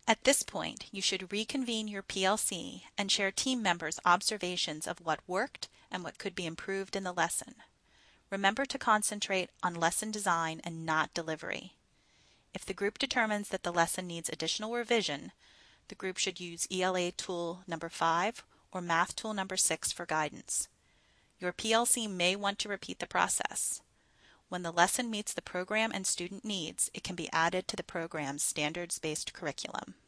At this point, you should reconvene your PLC and share team members' observations of what worked and what could be improved in the lesson. Remember to concentrate on lesson design and not delivery. If the group determines that the lesson needs additional revision, the group should use ELA tool number 5 or math tool number 6 for guidance. Your PLC may want to repeat the process. When the lesson meets the program and student needs, it can be added to the program's standards-based curriculum.